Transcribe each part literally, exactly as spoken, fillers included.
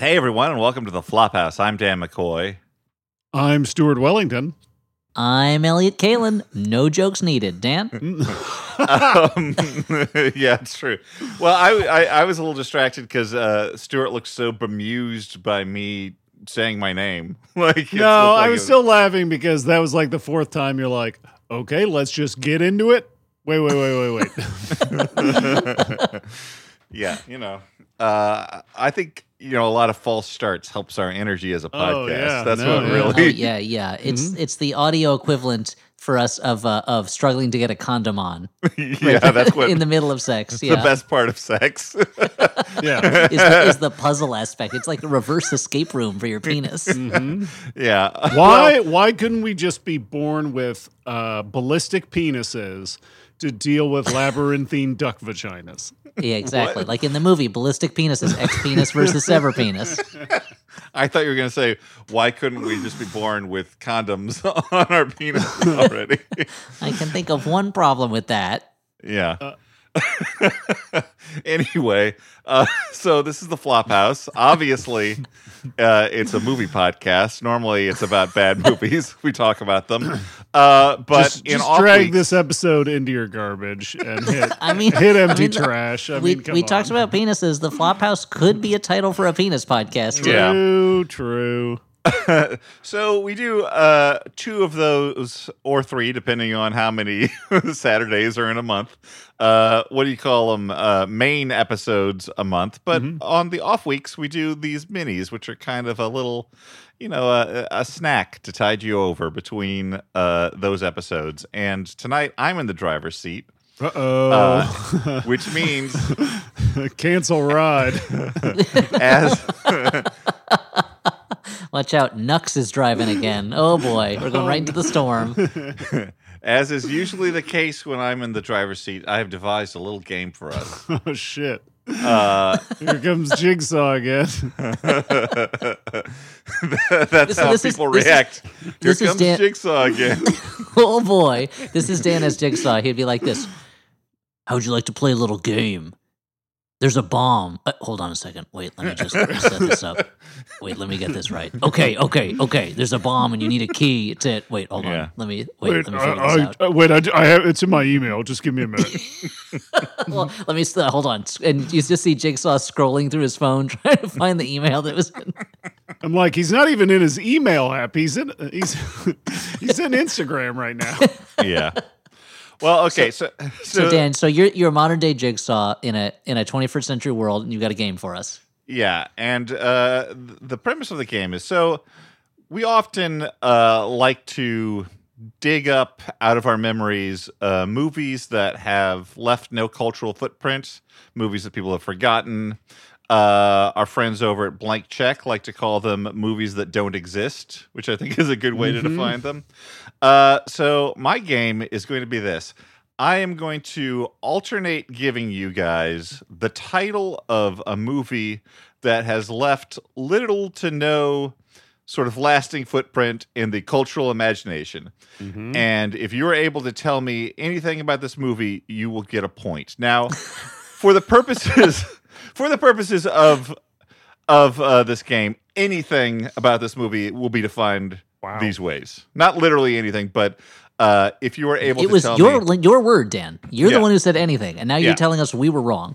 Hey, everyone, and welcome to the Flophouse. I'm Dan McCoy. I'm Stuart Wellington. I'm Elliot Kalin. No jokes needed. Dan? um, yeah, it's true. Well, I, I, I was a little distracted because uh, Stuart looked so bemused by me saying my name. Like, it No, looked like I it was still laughing because that was like the fourth time you're like, okay, let's just get into it. Wait, wait, wait, wait, wait. Yeah, you know, uh, I think, you know, a lot of false starts helps our energy as a podcast. Oh, yeah, That's no, what yeah. really. Oh, yeah, yeah. It's Mhm. it's the audio equivalent for us of uh, of struggling to get a condom on. yeah, that's what in the middle of sex. it's Yeah, the best part of sex. Yeah. is, the, is the puzzle aspect. It's like a reverse escape room for your penis. Mhm. yeah. Why? Why couldn't we just be born with uh, ballistic penises to deal with labyrinthine duck vaginas? Yeah, exactly. What? Like in the movie, ballistic penises, X penis versus sever penis. I thought you were going to say, why couldn't we just be born with condoms on our penis already? I can think of one problem with that. yeah. Anyway, uh, so this is the Flophouse. Obviously, uh, it's a movie podcast. Normally, it's about bad movies. We talk about them. Uh, but just in just off drag weeks, this episode into your garbage and hit, I mean, hit I empty mean, the- trash. I we mean, come we on. talked about penises. The Flophouse could be a title for a penis podcast. too. Yeah. True, true. so we do uh, two of those or three, depending on how many Saturdays are in a month. Uh, what do you call them? Uh, main episodes a month. But Mhm. on the off weeks, we do these minis, which are kind of a little, you know, a, a snack to tide you over between uh, those episodes. And tonight, I'm in the driver's seat, Uh-oh. Uh, which means Cancel ride. as Watch out, Nux is driving again. Oh boy, we're going right into the storm. as is usually the case when I'm in the driver's seat, I have devised a little game for us. Oh, shit. Uh, Here comes Jigsaw again. That's This- how this is- people this is- react. Here this is comes Dan- Jigsaw again. Oh boy, this is Dan as Jigsaw. He'd be like this. How would you like to play a little game? There's a bomb. Uh, hold on a second. Wait, let me just set this up. Wait, let me get this right. Okay, okay, okay. There's a bomb and you need a key to it. Wait, hold on. Yeah. Let me wait. Wait, let me I, figure this I, out. I- wait, I, I have it's in my email. Just give me a minute. Well, let me st- hold on. And you just see Jigsaw scrolling through his phone trying to find the email that was. I'm like, he's not even in his email app. He's in he's he's in Instagram right now. Yeah. Well, okay. So, so, So Dan, so you're you're a modern day Jigsaw in a in a twenty-first century world, and you've got a game for us. yeah, and uh, th- the premise of the game is so we often uh, like to dig up out of our memories uh, movies that have left no cultural footprint, movies that people have forgotten. Uh, our friends over at Blank Check like to call them movies that don't exist, which I think is a good way to define them. Uh, so my game is going to be this. I am going to alternate giving you guys the title of a movie that has left little to no sort of lasting footprint in the cultural imagination. Mhm. And if you're able to tell me anything about this movie, you will get a point. Now, for the purposes for the purposes of of uh, this game, anything about this movie will be defined Wow. these ways. Not literally anything, but uh, if you were able It to was tell your me, your word, Dan. You're Yeah. the one who said anything, and now you're Yeah. telling us we were wrong.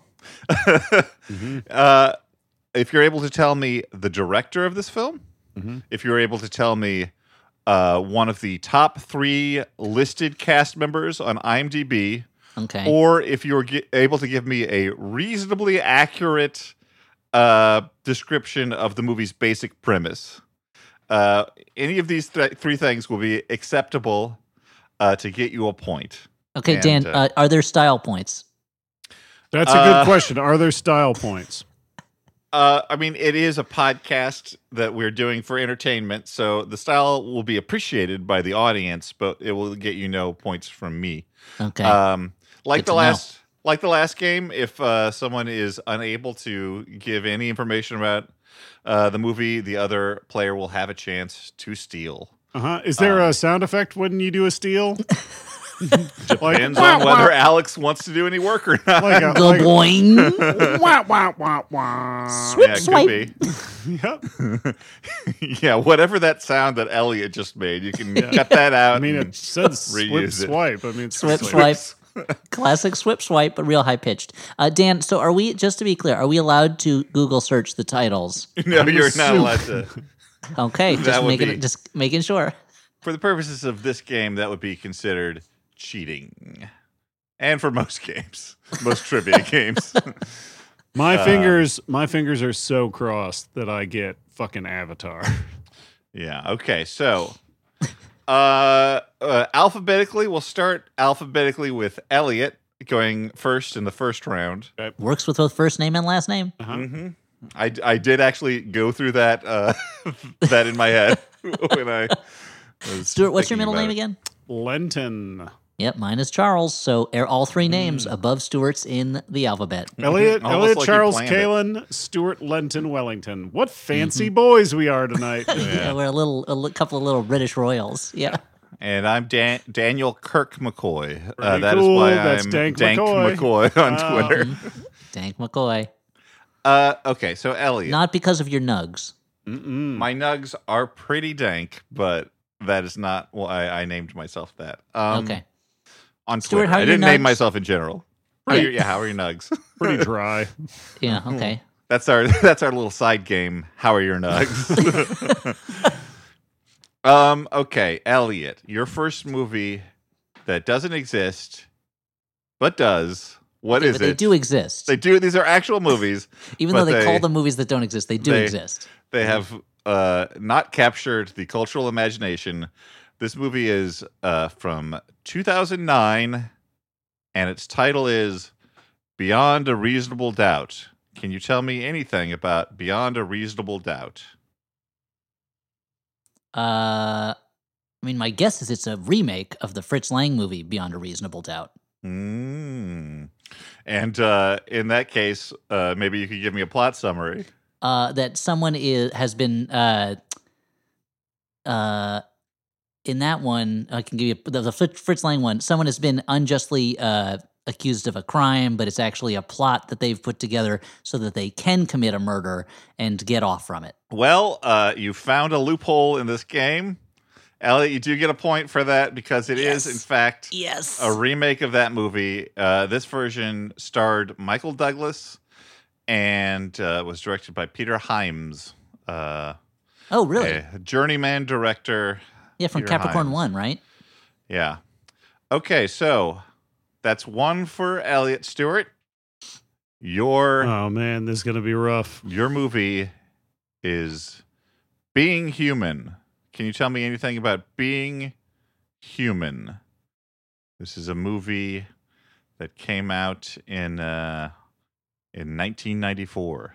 uh, if you're able to tell me the director of this film, Mhm. if you're able to tell me uh, one of the top three listed cast members on IMDb, Okay. or if you're ge- able to give me a reasonably accurate uh, description of the movie's basic premise. Uh, any of these th- three things will be acceptable uh, to get you a point. okay, and, Dan. uh, Uh, are there style points? That's a Uh, good question. Are there style points? Uh, I mean, it is a podcast that we're doing for entertainment, so the style will be appreciated by the audience, but it will get you no points from me. Okay. Um, like Good the to know. last, like the last game, if uh, someone is unable to give any information about uh, the movie, the other player will have a chance to steal. Uh huh. Is there um, a sound effect when you do a steal? Depends on whether Alex wants to do any work or not. Like a, Go like, boing. wah, wah, wah, wah. Swip, yeah, it swipe. could Yep. be. Yeah, whatever that sound that Elliot just made, you can cut that out. I mean, and it says swip reuse it. swipe. I mean, it's Swip, just swipe. Classic swip swipe, but real high pitched. Uh, Dan, so are we, just to be clear, are we allowed to Google search the titles? No, I'm you're not assuming- allowed to. Okay, That just would making be- it, just making sure. For the purposes of this game, that would be considered cheating. And for most games, most trivia games. My Uh, fingers, my fingers are so crossed that I get fucking Avatar. Yeah, okay, so uh, uh, alphabetically, we'll start alphabetically with Elliot going first in the first round. Works with both first name and last name. Uh-huh. hmm I, I did actually go through that uh, that in my head when I was Stuart, what's your thinking middle about name it. again? Lenton. Yep, mine is Charles. So are all three names above Stuart's in the alphabet. Elliot, Almost Elliot, like you Charles, planned it. Kalen, Stuart, Lenton, Wellington. What fancy boys we are tonight. Yeah, we're a little, a li- couple of little British royals. Yeah. And I'm Dan- Daniel Kirk McCoy. Uh, Pretty that is cool. why That's I'm Dank Dank McCoy. McCoy on Wow. Twitter. Dank McCoy. Uh, okay, so Elliot. Not because of your nugs. Mm-mm. My nugs are pretty dank, but that is not why I named myself that. Um, Okay. On Stuart, Twitter. how are I your didn't name nugs? myself in general. How are Right. your- yeah, how are your nugs? Pretty dry. Yeah, okay. That's our that's our little side game. How are your nugs? um. Okay, Elliot, your first movie that doesn't exist, but does. What Okay, is but they it? do exist. They do. These are actual movies. Even but though they, they- call them movies that don't exist, they do they- exist. They have uh, not captured the cultural imagination. This movie is uh, from two thousand nine, and its title is Beyond a Reasonable Doubt. Can you tell me anything about Beyond a Reasonable Doubt? Uh, I mean, my guess is it's a remake of the Fritz Lang movie Beyond a Reasonable Doubt. Mm. And uh, in that case, uh, maybe you could give me a plot summary. Uh, that someone is has been uh, uh, in that one. I can give you the, the Fritz Fritz Lang one. Someone has been unjustly uh, accused of a crime, but it's actually a plot that they've put together so that they can commit a murder and get off from it. Well, uh, you found a loophole in this game. Elliot, you do get a point for that because it is, Yes. in fact, Yes. a remake of that movie. Uh, this version starred Michael Douglas and uh, was directed by Peter Hyams, uh, oh, really? a journeyman director. yeah, from Peter Capricorn Hyams. One, right? Yeah. Okay, so that's one for Elliot Stewart. Your Oh man, this is gonna be rough. your movie is Being Human. Can you tell me anything about Being Human? This is a movie that came out in uh, in nineteen ninety-four.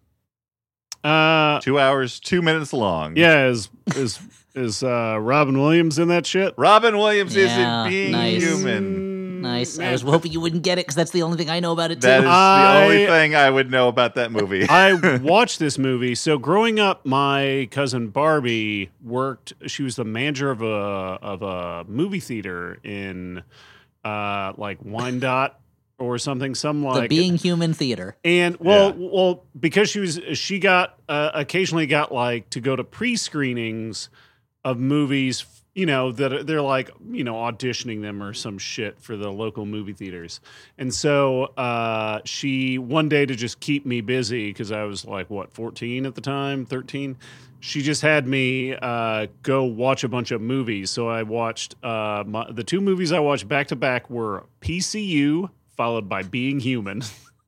Uh, Two hours, two minutes long. yeah, is is is uh, Robin Williams in that shit? Robin Williams is Yeah, in Being nice. Human. Nice. I Man, was hoping you wouldn't get it because that's the only thing I know about it too. That is I- the only thing I would know about that movie. I watched this movie. So growing up, my cousin Barbie worked. She was the manager of a of a movie theater in uh, like Wyandotte or something. Some the like Being Human Theater. And well, Yeah. well, because she was, she got uh, occasionally got like to go to pre-screenings of movies, you know, that are- they're like, you know, auditioning them or some shit for the local movie theaters. And so uh, she one day to just keep me busy because I was like what fourteen at the time, thirteen. She just had me uh, go watch a bunch of movies. So I watched uh, my, the two movies I watched back to back were P C U followed by Being Human.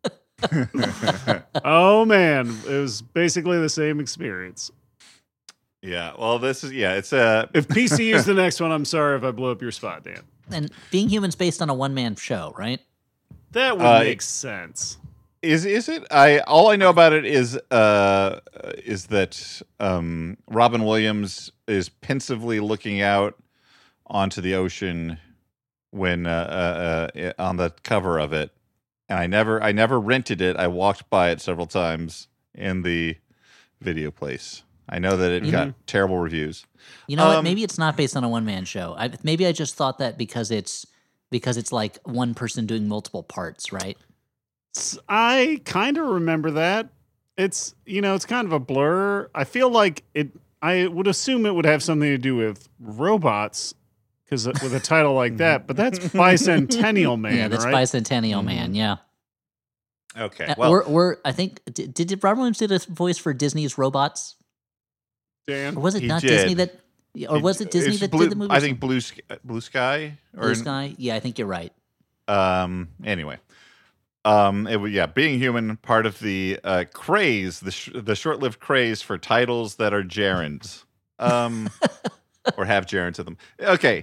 Oh man, it was basically the same experience. Yeah. Well, this is yeah. It's a If P C U is the next one, I'm sorry if I blew up your spot, Dan. And Being Human's based on a one man show, right? That would Uh, make sense. Is is it? I all I know about it is uh is that um Robin Williams is pensively looking out onto the ocean when uh, uh, uh on the cover of it, and I never I never rented it. I walked by it several times in the video place. I know that it got terrible reviews. You know what? Um, Maybe it's not based on a one man show. I, maybe I just thought that because it's because it's like one person doing multiple parts, right? S- I kind of remember that. It's, you know, it's kind of a blur. I feel like it, I would assume it would have something to do with robots, because with a title like that, but that's Bicentennial Man, yeah, that's right? Bicentennial Man. Yeah. Okay. Uh, Well, or, or I think did, did Robin Williams did a voice for Disney's robots, Dan? or was it He not did. Disney that, or it- was it Disney it's that blue, did the movie? I think Blue Sky, Blue Sky or Blue Sky. Yeah, I think you're right. Um. Anyway, um. It was yeah. Being Human, part of the uh, craze, the sh- the short-lived craze for titles that are gerunds, um, or have gerunds to them. Okay.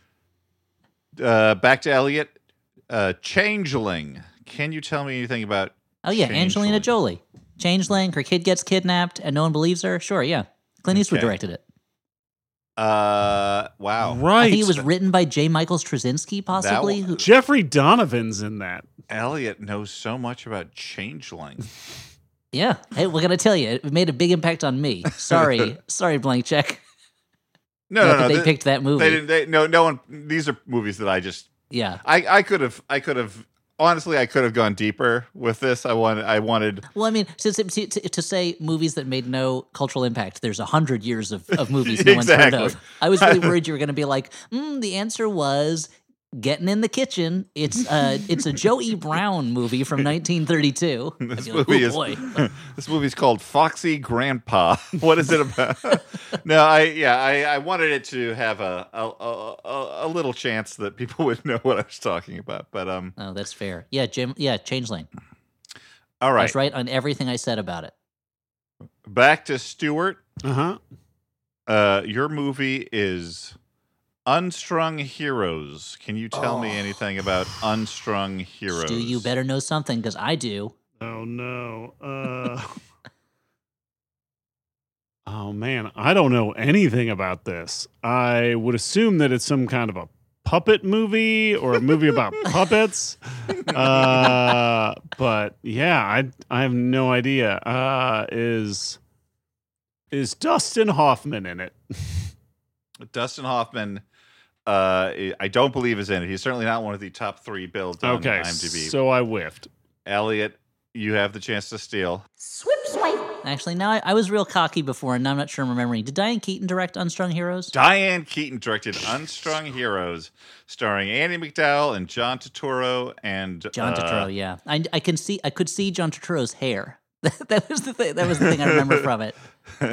Uh, back to Elliot. Uh, Changeling. Can you tell me anything about? Oh yeah, Angelina Changeling? Jolie, Changeling. Her kid gets kidnapped and no one believes her. Sure, yeah. Clint Eastwood Okay. directed it. Uh. Wow. Right. I think it was written by J. Michael Straczynski, possibly. That who, Jeffrey Donovan's in that. Elliot knows so much about Changeling. yeah. Hey, we're gonna tell you, it made a big impact on me. Sorry, sorry, blank check. No, Not no, that no. they th- picked that movie. They didn't. They, no, no one. These are movies that I just. yeah. I, I could have. I could have. Honestly, I could have gone deeper with this. I wanted. I wanted. Well, I mean, to, to, to, to say movies that made no cultural impact, there's a hundred years of, of movies no one's heard Exactly. of. I was really worried you were going to be like, mm, the answer was Getting in the Kitchen. It's uh, it's a Joe E. Brown movie from nineteen thirty-two. I'd This be like, movie "Ooh, is. boy." This movie's called Foxy Grandpa. What is it about? no, I yeah, I, I wanted it to have a a, a a a little chance that people would know what I was talking about. But um, Oh, that's fair. Yeah, Jim. Yeah, Changeling. all I right, was right on everything I said about it. back to Stuart. Uh huh. Uh, your movie is Unstrung Heroes. Can you tell me Oh. anything about Unstrung Heroes? Stu, you better know something because I do. Oh no. Uh, oh man, I don't know anything about this. I would assume that it's some kind of a puppet movie or a movie about puppets. Uh, but yeah, I I have no idea. Uh, is is Dustin Hoffman in it? Dustin Hoffman, uh, I don't believe is in it. He's certainly not one of the top three builds on Okay, IMDb. so I whiffed. Elliot, you have the chance to steal. Actually, now I, I was real cocky before, and now I'm not sure I'm remembering. Did Diane Keaton direct Unstrung Heroes? Diane Keaton directed Unstrung Heroes, starring Andy McDowell and John Turturro and John uh, Turturro, yeah. I, I can see, I could see John Turturro's hair. that was the thing. That was the thing I remember from it.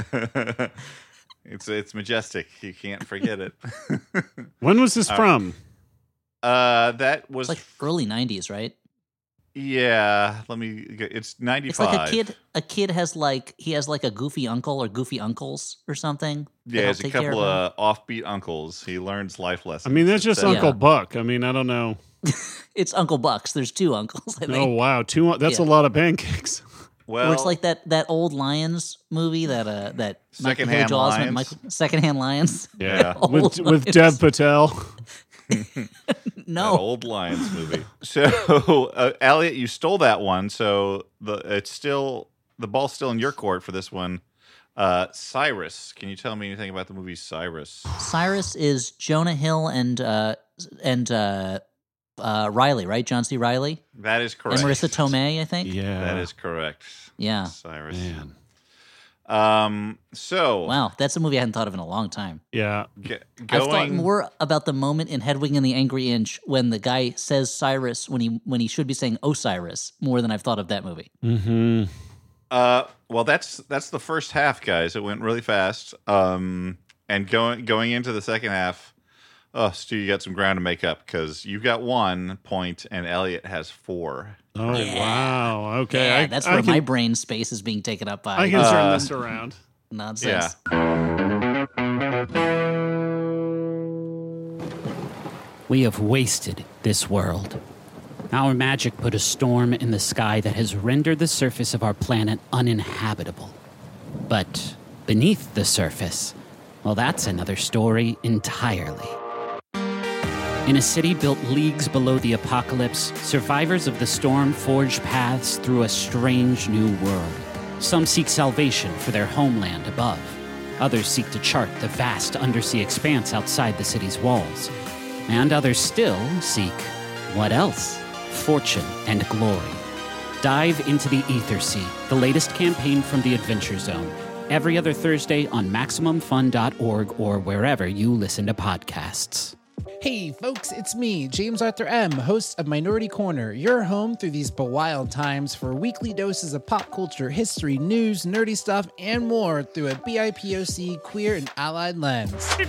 it's it's majestic. You can't forget it. When was this from? uh, that was It's like early nineties, right? yeah. Let me. It's ninety It's five. like a kid. A kid has like he has like a goofy uncle or goofy uncles or something. that Yeah, help there's a take care couple of him. of offbeat uncles. He learns life lessons. I mean, that's just It says- Uncle Yeah. Buck. I mean, I don't know. It's Uncle Bucks. There's two uncles. I think. Oh wow, two. That's Yeah. a lot of pancakes. Well, Or it's like that that old Lions movie that uh that Michael- Secondhand Haley Joel Osment, Lions. Michael, Secondhand Lions. Yeah. Old with with Lions. Dev Patel. that No, old Lions movie. So, uh, Elliot, you stole that one. So the it's still the ball's still in your court for this one. Uh, Cyrus, can you tell me anything about the movie Cyrus? Cyrus is Jonah Hill and uh and uh, uh Riley, right? John C. Riley That is correct. and Marissa Tomei, I think. Yeah, That is correct. Yeah. Cyrus. man. Um. So, Wow, that's a movie I hadn't thought of in a long time. Yeah, g- I've thought going. more about the moment in Hedwig and the Angry Inch when the guy says Cyrus when he when he should be saying Osiris more than I've thought of that movie. mm-hmm. Uh. Well, that's that's the first half, guys. It went really fast. Um. And going going into the second half, oh, Stu, you got some ground to make up because you got one point and Elliot has four. Oh Yeah. wow. Okay, Yeah, I, that's I where can, my brain space is being taken up by I can Uh, turn this around. nonsense. We have wasted this world. Our magic put a storm in the sky that has rendered the surface of our planet uninhabitable. But beneath the surface, well, that's another story entirely. In a city built leagues below the apocalypse, survivors of the storm forge paths through a strange new world. Some seek salvation for their homeland above. Others seek to chart the vast undersea expanse outside the city's walls. And others still seek, what else? Fortune and glory. Dive into the Ether Sea, the latest campaign from the Adventure Zone, every other Thursday on Maximum Fun dot org or wherever you listen to podcasts. Hey folks, it's me, James Arthur M., host of Minority Corner, your home through these bewild times for weekly doses of pop culture, history, news, nerdy stuff, and more through a B I P O C, queer, and allied lens. See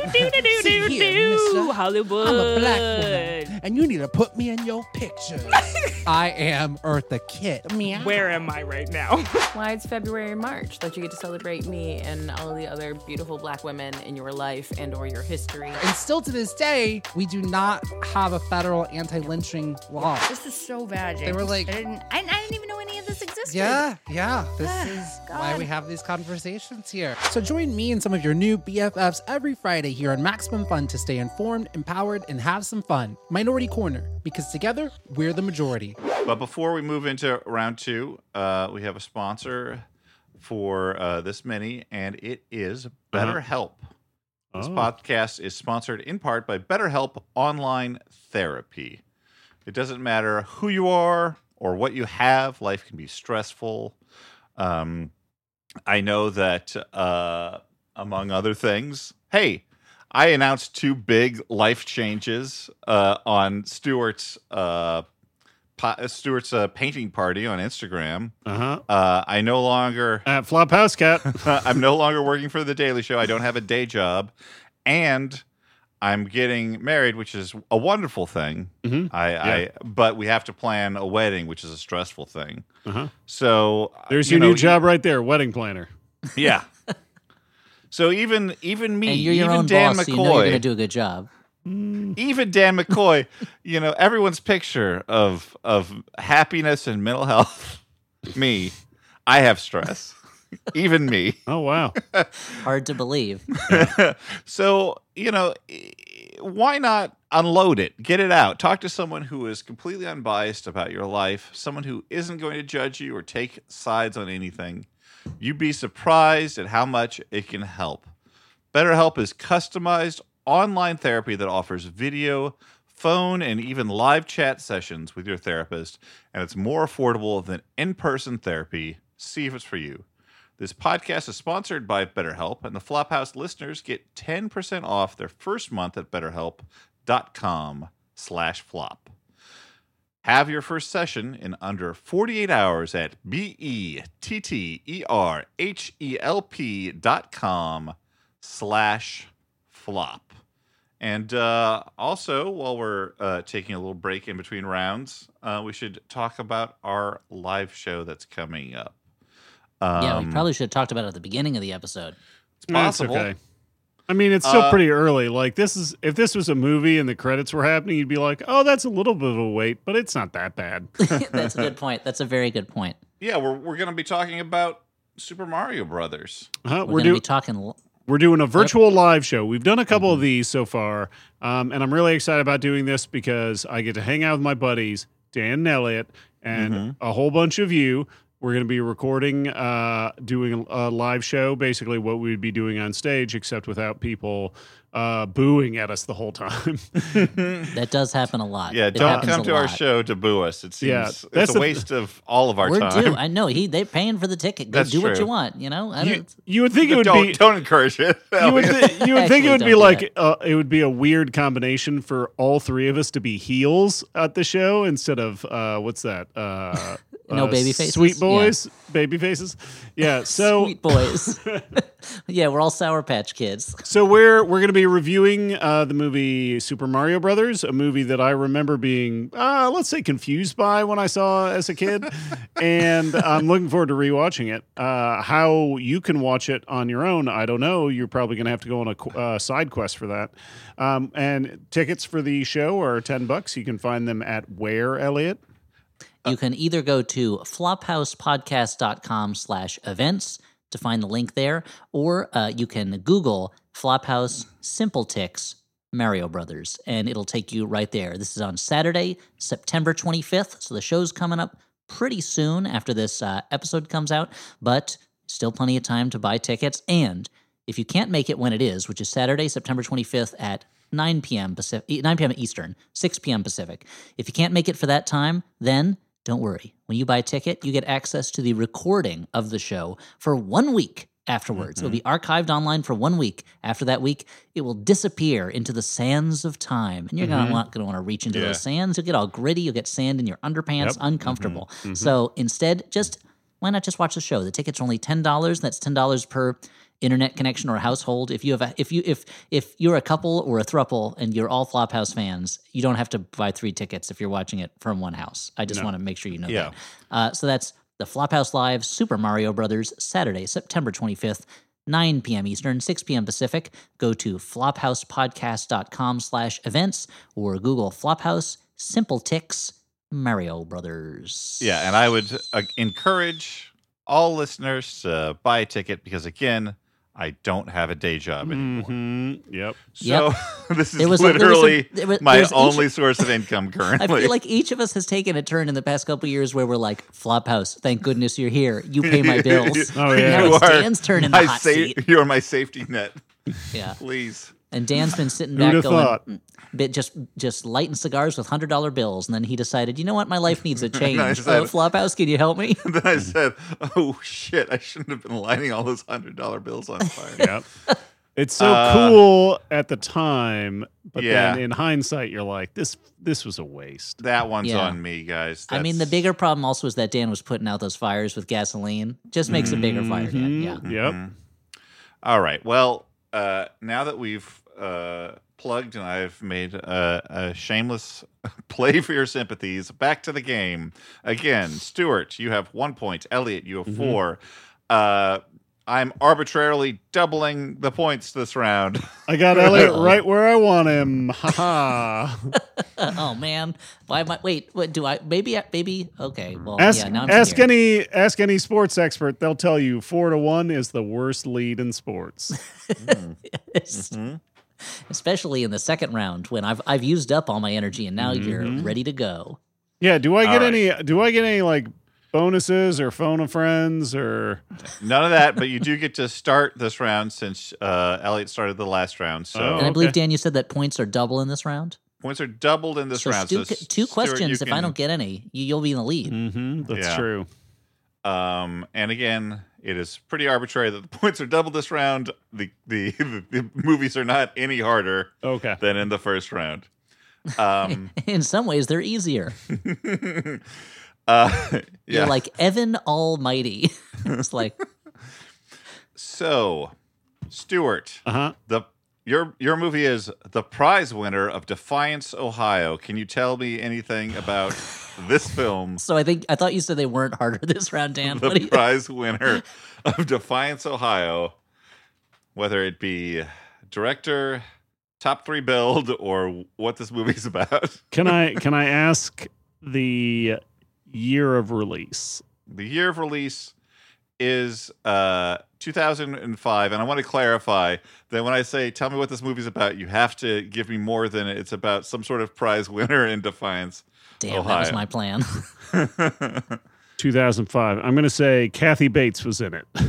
here, mister, Hollywood. I'm a black woman, and you need to put me in your pictures. I am Eartha Kitt. Meow. Where am I right now? Why it's February and March that you get to celebrate me and all of the other beautiful black women in your life and or your history. And still to this day, we do not have a federal anti-lynching law. This is so bad, James. They were like- I didn't, I, I didn't even know any of this existed. Yeah, yeah. This Ah, is God. why we have these conversations here. So join me and some of your new B F Fs every Friday here on Maximum Fun to stay informed, empowered, and have some fun. Minority Corner, because together, we're the majority. But before we move into round two, uh, we have a sponsor for uh, this mini, and it is BetterHelp. This Oh. podcast is sponsored in part by BetterHelp Online Therapy. It doesn't matter who you are or what you have, life can be stressful. Um, I know that, uh, among other things, hey, I announced two big life changes uh, on Stuart's uh, pa- Stuart's uh, painting party on Instagram. Uh-huh. Uh, I no longer At Flophouse Cat. I'm no longer working for the Daily Show. I don't have a day job, and I'm getting married, which is a wonderful thing. Mhm. I, Yeah. I but we have to plan a wedding, which is a stressful thing. Uh-huh. So There's you your know, new job right there, wedding planner. Yeah. So even even me, And you're your even own Dan boss, McCoy, so you know you're going to do a good job. even Dan McCoy, you know, everyone's picture of of happiness and mental health. Me, I have stress. Even me. Oh, wow. Hard to believe. So, you know, why not unload it? Get it out. Talk to someone who is completely unbiased about your life, someone who isn't going to judge you or take sides on anything. You'd be surprised at how much it can help. BetterHelp is customized online therapy that offers video, phone, and even live chat sessions with your therapist, and it's more affordable than in-person therapy. See if it's for you. This podcast is sponsored by BetterHelp, and the Flophouse listeners get ten percent off their first month at betterhelp.com slash flop. Have your first session in under forty-eight hours at B-E-T-T-E-R-H-E-L-P dot com slash flop. And uh, also, while we're uh, taking a little break in between rounds, uh, we should talk about our live show that's coming up. Um, yeah, we probably should have talked about it at the beginning of the episode. It's possible. That's okay. I mean, it's still Uh, pretty early. Like this is if this was a movie and the credits were happening, you'd be like, "Oh, that's a little bit of a wait, but it's not that bad." That's a good point. That's a very good point. Yeah, we're we're going to be talking about Super Mario Brothers. Uh-huh. We're, We're going to doing be talking. l- we're doing a virtual live show. We've done a couple Mm-hmm. of these so far, um, and I'm really excited about doing this because I get to hang out with my buddies Dan and Elliot and Mm-hmm. a whole bunch of you. We're going to be recording, uh, doing a live show, basically what we'd be doing on stage, except without people uh, booing at us the whole time. That does happen a lot. Yeah, It don't happens come a to our lot. show to boo us. It seems Yeah, it's that's a the- waste of all of our We're time. due. I know he. They're paying for the ticket. Go That's do what true. you want. You know. I you, don't, you would think it would don't be. don't encourage it. You would, th- you would think Actually, it would be don't do like uh, it would be a weird combination for all three of us to be heels at the show instead of uh, what's that? Uh, No uh, baby faces? Sweet Yeah. boys, baby faces. Yeah. So sweet boys. Yeah, we're all Sour Patch Kids. so we're we're going to be reviewing uh, the movie Super Mario Brothers, a movie that I remember being, uh, let's say, confused by when I saw as a kid, and I'm looking forward to rewatching it. Uh, how you can watch it on your own, I don't know. You're probably going to have to go on a qu- uh, side quest for that. Um, and tickets for the show are ten bucks. You can find them at where, Elliot? You can either go to flophousepodcast.com slash events to find the link there, or uh, you can Google Flophouse Simple Ticks Mario Brothers, and it'll take you right there. This is on Saturday, September twenty-fifth, so the show's coming up pretty soon after this uh, episode comes out, but still plenty of time to buy tickets. And if you can't make it when it is, which is Saturday, September twenty-fifth at nine p.m. Pacific, nine p.m. Eastern, six p.m. Pacific. If you can't make it for that time, then don't worry. When you buy a ticket, you get access to the recording of the show for one week afterwards. Mm-hmm. It'll be archived online for one week. After that week, it will disappear into the sands of time. And you're Mm-hmm. gonna want, gonna want to reach into Yeah. those sands. You'll get all gritty. You'll get sand in your underpants. Yep. Uncomfortable. Mhm. So instead, just why not just watch the show? The ticket's only ten dollars. That's ten dollars per internet connection or household. If you have a, if you if if you're a couple or a throuple and you're all Flophouse fans, you don't have to buy three tickets if you're watching it from one house. I just No. want to make sure you know Yeah. that. Uh, so that's the Flophouse Live Super Mario Brothers Saturday, September twenty-fifth, nine p.m. Eastern, six p.m. Pacific. Go to flophousepodcast.com slash events or Google Flophouse Simple Ticks Mario Brothers. Yeah, and I would uh, encourage all listeners to buy a ticket because, again, I don't have a day job anymore. Mm-hmm. Yep. So this is There was a- there was a- literally there was- my there's each- only source of income I currently. feel like each of us has taken a turn in the past couple of years where we're like, Flophouse, thank goodness you're here. You pay my bills. Oh, yeah. Now You it's are Dan's turn in my the hot sa- seat. You are my safety net. Yeah. Please. And Dan's been sitting Who'd back have going, thought? "Mm," bit just just lighting cigars with hundred dollar bills, and then he decided, you know what, my life needs a change. I Oh, said- Flophouse, can you help me? And then I said, "Oh shit! I shouldn't have been lighting all those hundred dollar bills on fire." Yep. It's so Uh, cool at the time, but yeah. then in hindsight, you're like, this this was a waste. That one's Yeah. on me, guys. I mean, the That's- bigger problem also is that Dan was putting out those fires with gasoline. Just makes a bigger fire, Dan. Yeah. Mhm. Yep. Mhm. All right. Well, uh, now that we've uh, plugged and I've made a, a shameless play for your sympathies, back to the game again. Stuart, you have one point. Elliot, you have Mhm. four. Uh, I'm arbitrarily doubling the points this round. I got Elliot Uh-oh. right where I want him. Ha ha. Oh man, why am I? Wait, what do I? Maybe, maybe. Okay, well, Ask, yeah. Now I'm ask scared. any ask any sports expert. They'll tell you four to one is the worst lead in sports. It's- Mhm. Especially in the second round when I've I've used up all my energy and now you're Mhm. ready to go. Yeah. Do I get All right. any? Do I get any like bonuses or phone a friends or? None of that, but you do get to start this round since uh, Elliot started the last round. So Oh. And I believe okay. Dan, you said that points are double in this round. points are doubled in this So round. stu- so two Stuart, questions. you If I can- don't get any, you, you'll be in the lead. Mm-hmm. That's Yeah. true. Um, and again, it is pretty arbitrary that the points are double this round. The, the the movies are not any harder Okay. than in the first round. Um, In some ways, they're easier. uh, yeah. You're like Evan Almighty. It's like So, Stuart, Uh huh. the your your movie is the prize winner of Defiance, Ohio. Can you tell me anything about this film? so. I think I thought you said they weren't harder this round, Dan. The What do you, prize winner of Defiance, Ohio, whether it be director, top three build, or what this movie's about. Can I can I ask the year of release? The year of release is uh, two thousand five, and I want to clarify that when I say tell me what this movie's about, you have to give me more than it's about some sort of prize winner in Defiance. damn, that was Ohio. my plan. two thousand five. I'm going to say Kathy Bates was in it.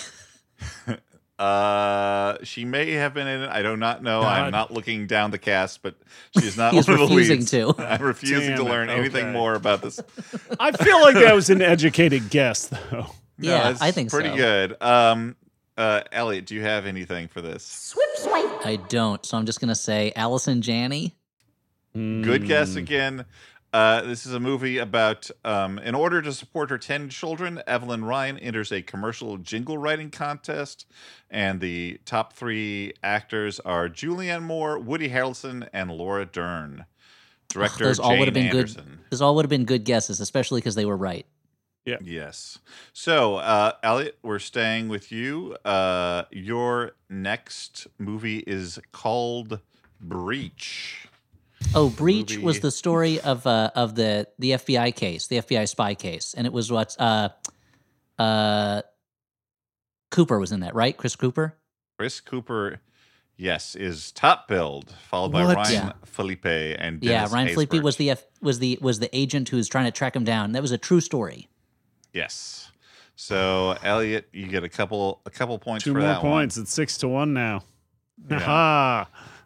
Uh, she may have been in it. I do not know. God. I'm not looking down the cast, but she is not He's one of the refusing leads. to. I'm refusing Damn to it. learn anything Okay. more about this. I feel like that was an educated guess, though. No, Yeah, it's I think pretty so. good. Um, uh, Elliot, do you have anything for this? I don't, so I'm just gonna say Allison Janney. Good guess Hmm. again. Uh, this is a movie about, um, in order to support her ten children, Evelyn Ryan enters a commercial jingle writing contest, and the top three actors are Julianne Moore, Woody Harrelson, and Laura Dern. Director Those all Jane would have been Anderson. good. Those all would have been good guesses, especially because they were right. Yes. So, uh, Elliot, we're staying with you. Uh, your next movie is called Breach. Oh, Breach Movie. was the story of uh, of the the F B I case, the F B I spy case, and it was what uh, uh, Cooper was in that, right? Chris Cooper. Chris Cooper, yes, is top billed, followed by What? Ryan Yeah. Felipe and Yeah, Dennis Ryan Felipe Haysbert. was the F, was the was the agent who was trying to track him down. That was a true story. Yes. So, Elliot, you get a couple a couple points Two for more that points. It's six to one now. Yeah. Ha!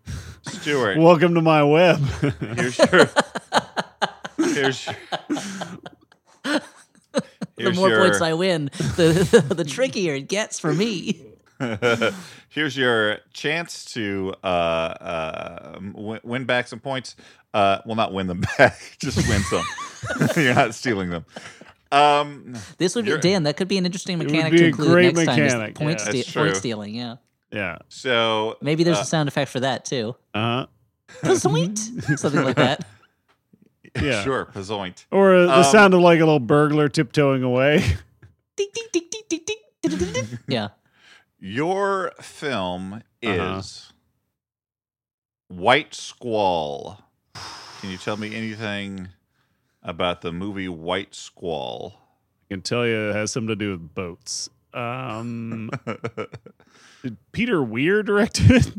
Stuart, Welcome to my web. here's your. Here's your. The Here's more your, points I win, the, the the trickier it gets for me. Here's your chance to uh, uh, win, win back some points. Uh, well, not win them back, just win some. You're not stealing them. Um, This would be You're- Dan. That could be an interesting would mechanic be to a include great next time. mechanic, Is point, yeah. ste- That's point true. stealing. Yeah, Yeah. so maybe there's uh, a sound effect for that too. Uh Sweet, something like that. Yeah. sure, Pazoint. Or uh, the Um, sound of like a little burglar tiptoeing away. Ding, ding, ding, ding, ding, ding, ding, ding, ding. Yeah. Your film Uh-huh. is White Squall. Can you tell me anything about the movie White Squall? I can tell you it has something to do with boats. Um, did Peter Weir direct it?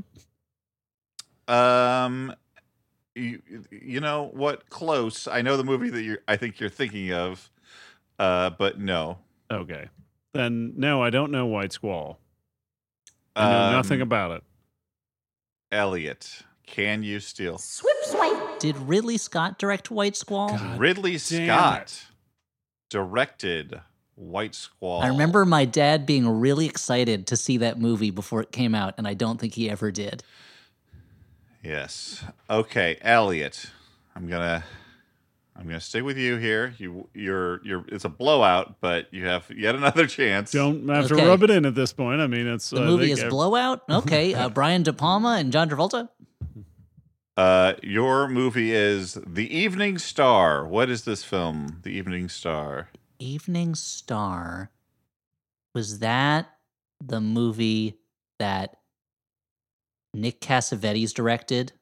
Um, you, you know what? Close. I know the movie that you're. I think you're thinking of. Uh, but no. Okay. Then no, I don't know White Squall. I know Um, nothing about it. Elliot, can you steal? Did Ridley Scott direct White Squall? Ridley damn Scott directed White Squall. I remember my dad being really excited to see that movie before it came out, and I don't think he ever did. Yes. Okay, Elliot. I'm gonna. I'm gonna stay with you here. You, you're, you're. It's a blowout, but you have yet another chance. Don't have Okay. to rub it in at this point. I mean, it's The I movie think is ev- Blowout. Okay, uh, Brian De Palma and John Travolta. Uh, your movie is The Evening Star. What is this film? The Evening Star. Evening Star. Was that the movie that Nick Cassavetes directed?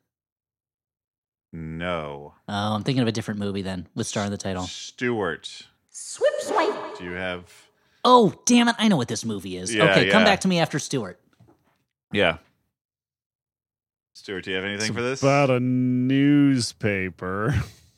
No. Oh, I'm thinking of a different movie then, with star in the title. Stuart. Do you have? Oh, damn it! I know what this movie is. Yeah, okay, come yeah. back to me after Stewart. Yeah. Stuart, do you have anything for this? about a newspaper.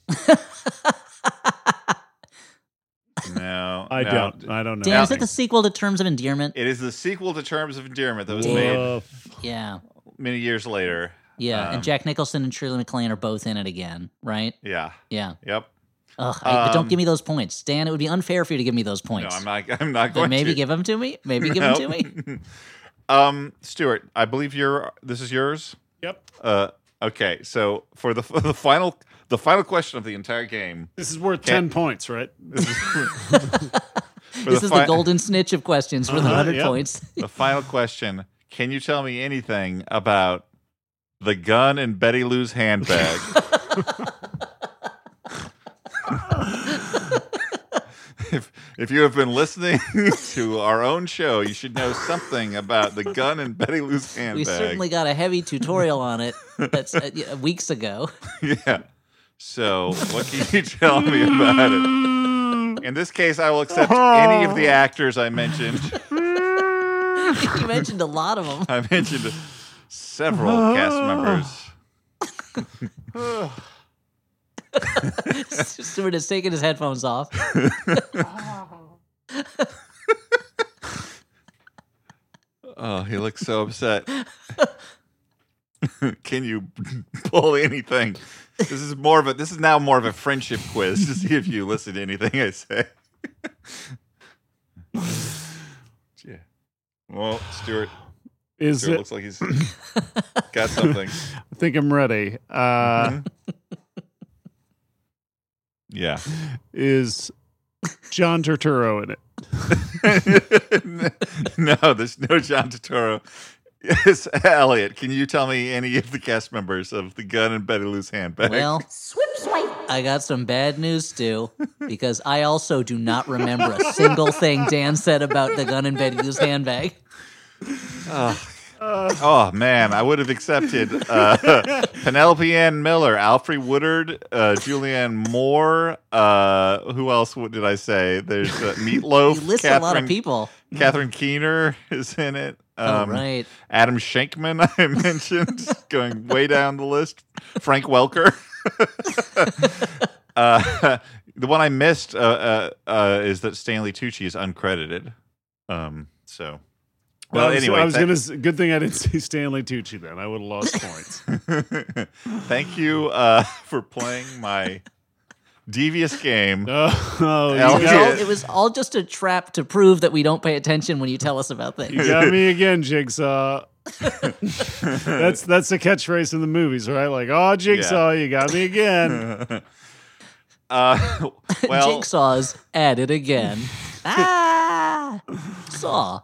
No. I no. don't. I don't know. Dan, is it the sequel to Terms of Endearment? It is the sequel to Terms of Endearment that was made Woof. Yeah, many years later. yeah. Um, and Jack Nicholson and Shirley MacLaine are both in it again, right? Yeah. Yeah. Yep. Ugh, I, but Um, don't give me those points, Dan. It would be unfair for you to give me those No, points. I'm not. I'm not going Then maybe to. give them to me. Maybe give them to me. um, Stuart, I believe you're. This is yours. Yep. Uh, okay. So for the the final the final question of the entire game. This is worth Can't- ten points, right? For This is fi- the golden snitch of questions for the Uh-huh, hundred yep. points. The final question: can you tell me anything about the gun in Betty Lou's handbag? if if you have been listening to our own show, you should know something about the gun in Betty Lou's handbag. We certainly got a heavy tutorial on it. That's uh, yeah, weeks ago. Yeah. So, what can you tell me about it? In this case, I will accept any of the actors I mentioned. You mentioned a lot of them. I mentioned several cast members. Stewart has taken his headphones off. Oh, he looks so upset. Can you pull anything? This is more of a. This is now more of a friendship quiz to see if you listen to anything I say. Yeah. Well, Stuart. Is Stuart it? looks like he's got something. I think I'm ready. Uh, Yeah. Is John Turturro in it? No, there's no John Turturro. Yes, Elliot, can you tell me any of the cast members of The Gun and Betty Lou's handbag? Well, I got some bad news, Stu, because I also do not remember a single thing Dan said about the gun in Betty Lou's handbag. Oh man, I would have accepted uh, Penelope Ann Miller, Alfred Woodard, uh, Julianne Moore. Uh, who else? What did I say? There's uh, Meatloaf. You list Catherine, a lot of people. Catherine Keener is in it. Oh, Um, right. Adam Shankman, I mentioned, going way down the list. Frank Welker. uh, the one I missed uh, uh, uh, is that Stanley Tucci is uncredited. Um, so Well, I was, anyway, I was that- gonna. s- Good thing I didn't see Stanley Tucci. Then I would have lost points. Thank you uh, for playing my devious game. Oh, oh, Elliot. you It was, all, got, it was all just a trap to prove that we don't pay attention when you tell us about you things. got me again, Jigsaw. that's that's the catchphrase in the movies, right? Like, oh, Jigsaw, you got me again. Uh, well, Jigsaw's at it again. ah, saw.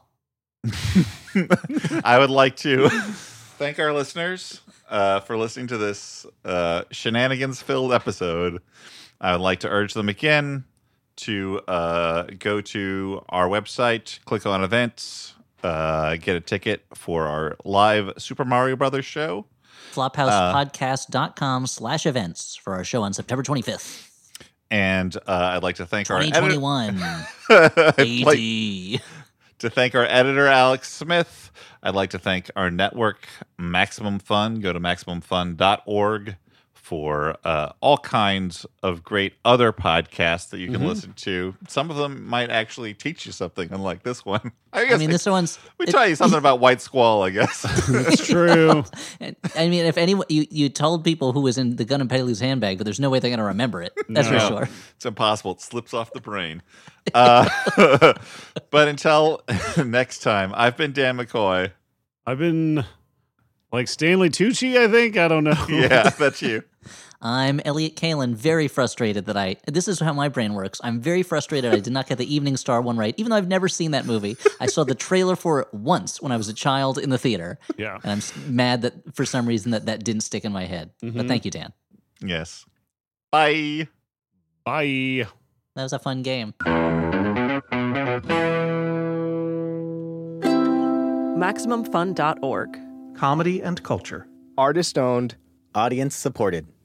I would like to thank our listeners uh, for listening to this uh, shenanigans-filled episode. I would like to urge them again to uh, go to our website, click on events, uh, get a ticket for our live Super Mario Brothers show. Flophousepodcast.com slash events for our show on September twenty-fifth, And uh, I'd like to thank our twenty editor. twenty-one. I'd A like D. to thank our editor, Alex Smith. I'd like to thank our network, Maximum Fun. Go to maximum fun dot org for uh, all kinds of great other podcasts that you can Mm-hmm. listen to. Some of them might actually teach you something, unlike this one. I guess I mean, this one's. we it- tell you something about White Squall, I guess. It's true. I mean, if anyone you, you told people who was in the Gun and Paley's handbag, but there's no way they're going to remember it. That's No, for sure. It's impossible. It slips off the brain. Uh, but until next time, I've been Dan McCoy. I've been like Stanley Tucci. I think I don't know. Yeah, that's you. I'm Elliot Kalin, very frustrated that I. This is how my brain works. I'm very frustrated I did not get the Evening Star one right, even though I've never seen that movie. I saw the trailer for it once when I was a child in the theater. Yeah. And I'm s- mad that for some reason that that didn't stick in my head. But thank you, Dan. Yes. Bye. Bye. That was a fun game. Maximum Fun dot org. Comedy and culture. Artist owned. Audience supported.